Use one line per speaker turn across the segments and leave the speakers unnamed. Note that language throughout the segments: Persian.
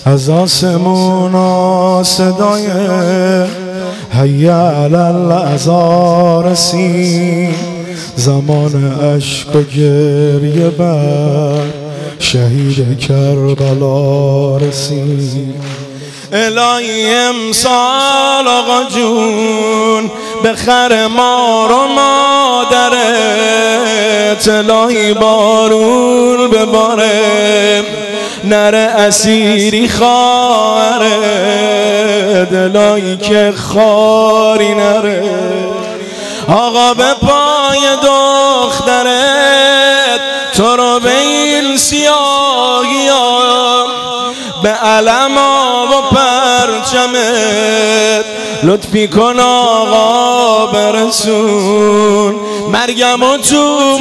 از آسمونا صدای حی علی العزا رسید، زمان اشک و گریه بر شهید کربلا رسید. الهی امسال آقا جون بخر مار و مادرت، الهی بارون بباره نره اسیری خواهرت، الهی که خاری نره آقا به پای دخترت، تو رو به این سیاهی ها به علم ها و پرچمت لطفی کن آقا برسون. مرگم و تو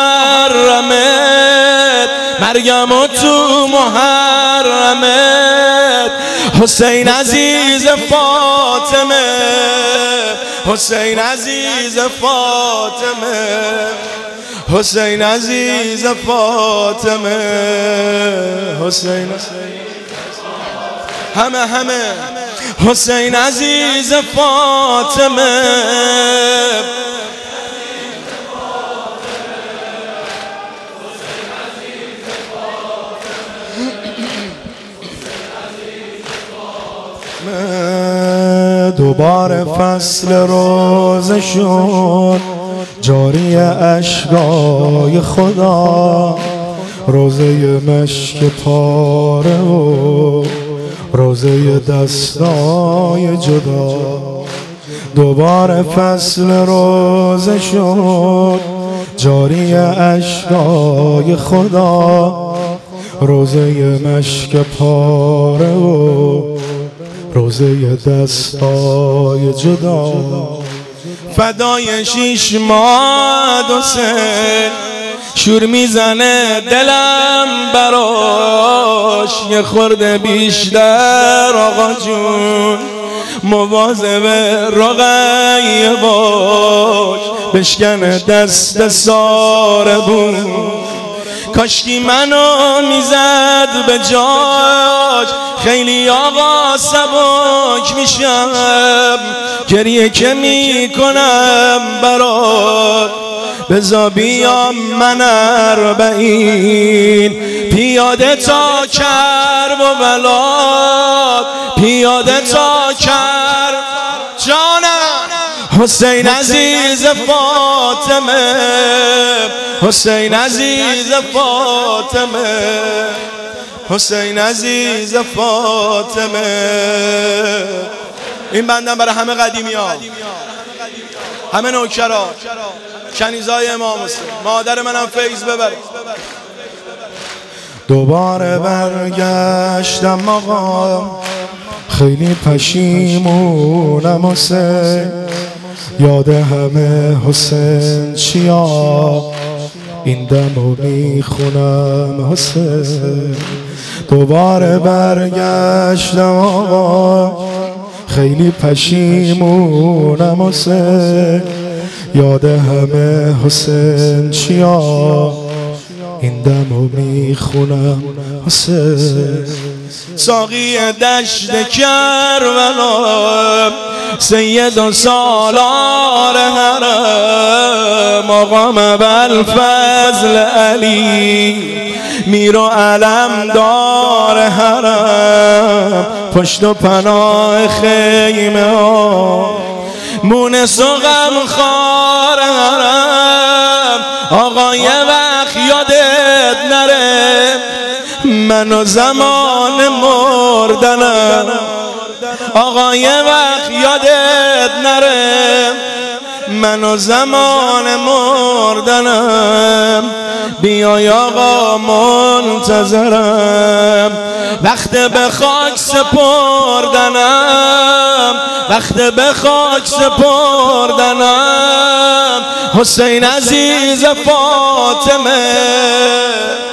محرمت، مرگم و تو محرمت، حسین عزیز فاطمه، حسین عزیز فاطمه، حسین عزیز فاطمه، حسین همه حسین عزیز فاطمه. دوباره فصل روزه شد جاری اشکای خدا، روزه مشک پاره و روزه دستای جدا. دوباره فصل روزه شد جاری اشکای خدا، روزه مشک پاره و روزه دستای جدا. فدای 6 ماه حسین شور میزنه دلم براش، یه خورده بیشتر آقا جون مواظب رقیه باش، بشکنه دست ساربون. کاشکی منو میزد به جاش، خیلی آقا سبک میشم، گریه که میکنم برات. بزا بیام من 40 پیاده تا کرب و بلاد، پیاده تا کرب جانم. حسین عزیز فاطمه، حسین عزیز فاطمه، حسین عزیز فاطمه. این بندم برای همه قدیمی ها، همه نوکرا، کنیزای امام حسین، مادر منم فیض ببره. دوباره برگشتم آقا، خیلی پشیمونم حسین، یاد همه حسین چیا این دمو میخونم حسین. دوباره برگشتم آقا، خیلی پشیمونم حسین، یاد همه حسین چیا این دمو میخونم حسین. ساقی دشت کربلا، سید و سالار حرم، آقام ابوالفضل علی، میر و علم دار حرم، پشت و پناه خیمه ها، مونس و غمخوار حرم. آقا یه وقت یادت نره من و زمان مردنم، آقا یه وقت یادت نره من و زمان مردنم. بیای آقا منتظرم، وقت به خاک سپردنم، وقت به خاک سپردنم. حسین عزیز فاطمه.